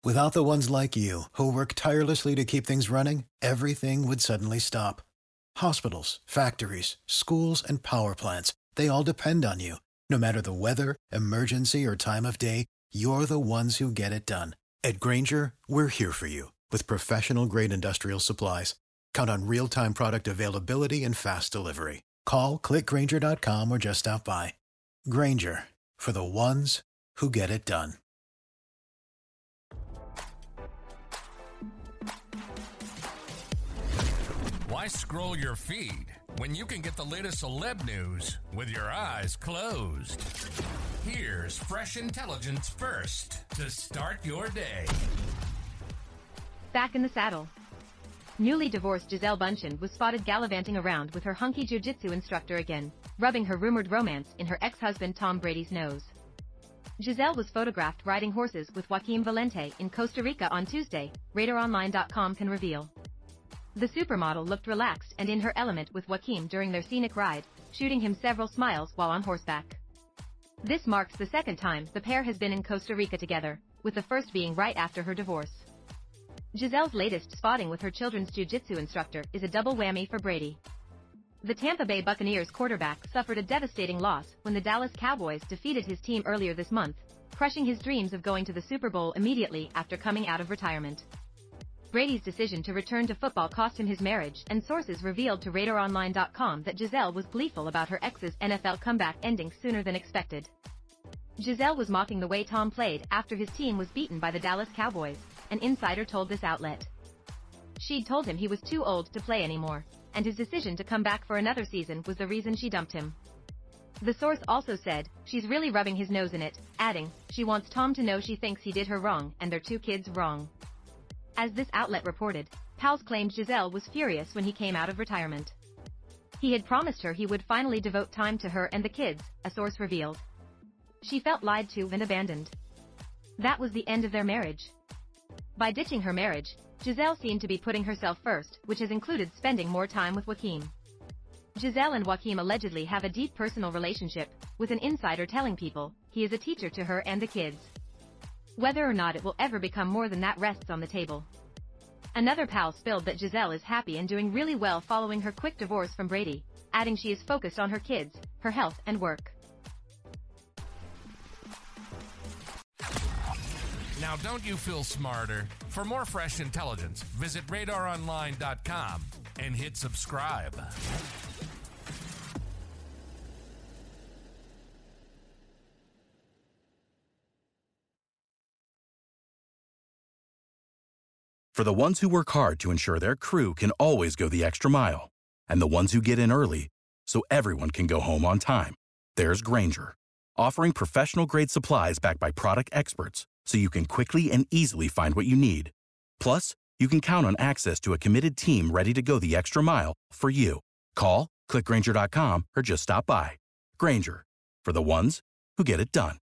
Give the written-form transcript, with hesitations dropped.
Without the ones like you, who work tirelessly to keep things running, everything would suddenly stop. Hospitals, factories, schools, and power plants, they all depend on you. No matter the weather, emergency, or time of day, you're the ones who get it done. At Grainger, we're here for you with professional-grade industrial supplies. Count on real-time product availability and fast delivery. Call, clickgrainger.com, or just stop by. Grainger, for the ones who get it done. Why scroll your feed when you can get the latest celeb news with your eyes closed? Here's fresh intelligence first to start your day. Back in the saddle. Newly divorced Gisele Bündchen was spotted gallivanting around with her hunky jiu-jitsu instructor again, rubbing her rumored romance in her ex-husband Tom Brady's nose. Gisele was photographed riding horses with Joaquim Valente in Costa Rica on Tuesday, RadarOnline.com can reveal. The supermodel looked relaxed and in her element with Joaquim during their scenic ride, shooting him several smiles while on horseback. This marks the second time the pair has been in Costa Rica together, with the first being right after her divorce. Gisele's latest spotting with her children's jiu-jitsu instructor is a double whammy for Brady. The Tampa Bay Buccaneers quarterback suffered a devastating loss when the Dallas Cowboys defeated his team earlier this month, crushing his dreams of going to the Super Bowl immediately after coming out of retirement. Brady's decision to return to football cost him his marriage, and sources revealed to RadarOnline.com that Gisele was gleeful about her ex's NFL comeback ending sooner than expected. Gisele was mocking the way Tom played after his team was beaten by the Dallas Cowboys, an insider told this outlet. She'd told him he was too old to play anymore, and his decision to come back for another season was the reason she dumped him. The source also said, she's really rubbing his nose in it, adding, she wants Tom to know she thinks he did her wrong and their two kids wrong. As this outlet reported, Pals claimed Gisele was furious when he came out of retirement. He had promised her he would finally devote time to her and the kids, a source revealed. She felt lied to and abandoned. That was the end of their marriage. By ditching her marriage, Gisele seemed to be putting herself first, which has included spending more time with Joaquim. Gisele and Joaquim allegedly have a deep personal relationship, with an insider telling people he is a teacher to her and the kids. Whether or not it will ever become more than that rests on the table. Another pal spilled that Gisele is happy and doing really well following her quick divorce from Brady, adding she is focused on her kids, her health and work. Now don't you feel smarter? For more fresh intelligence, visit RadarOnline.com and hit subscribe. For the ones who work hard to ensure their crew can always go the extra mile, and the ones who get in early so everyone can go home on time, there's Grainger, offering professional-grade supplies backed by product experts so you can quickly and easily find what you need. Plus, you can count on access to a committed team ready to go the extra mile for you. Call, click Grainger.com, or just stop by. Grainger, for the ones who get it done.